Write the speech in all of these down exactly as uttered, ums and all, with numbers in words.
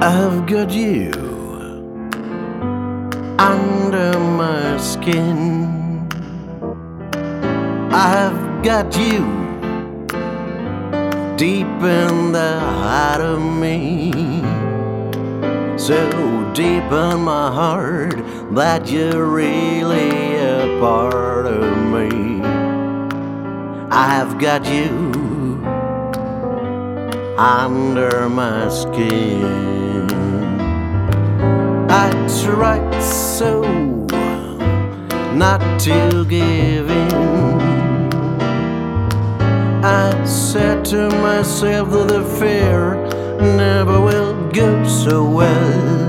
I've got you under my skin. I've got you deep in the heart of me, so deep in my heart that you're really a part of me. I've got you under my skin. I tried so not to give in. I said to myself that the affair never will go so well.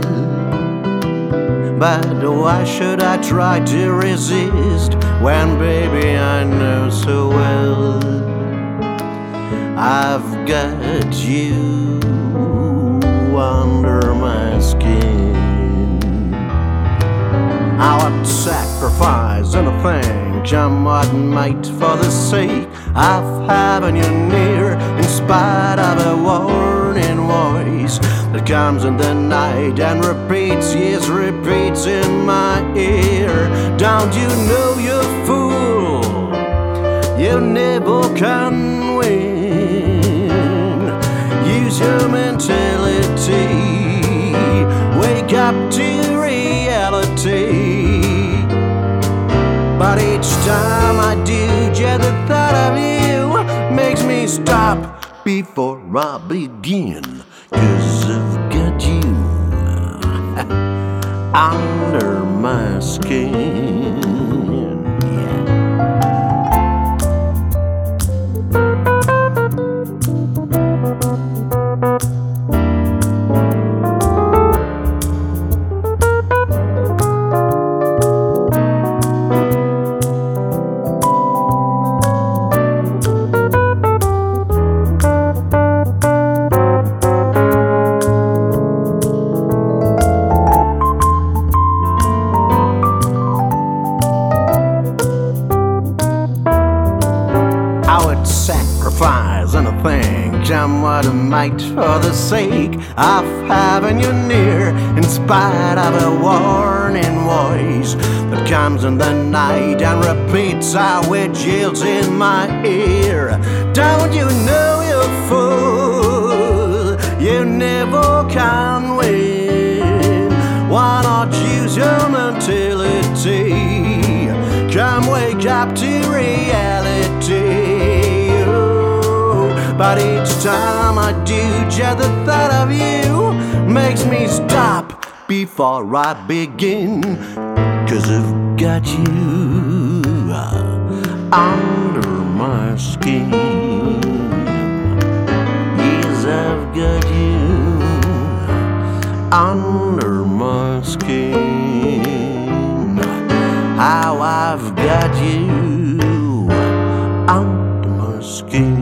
But why should I try to resist when, baby, I know so well I've got you under my skin. I would sacrifice anything, come what might, for the sake of having you near, in spite of a warning voice that comes in the night and repeats, yes, repeats in my ear. Don't you know, you fool, you never can win. Use your mentality, wake up to reality. But each time I do, just the thought of you makes me stop before I begin. 'Cause I've got you under my skin. I would sacrifice anything, come what it might, for the sake of having you near, in spite of a warning voice that comes in the night and repeats how it yells in my ear. Don't you know, you fool, you never can win. Why not use your mentality? Come wake up to reality. But each time I do, just the thought of you makes me stop before I begin. 'Cause I've got you under my skin. Yes, I've got you under my skin. How I've got you under my skin.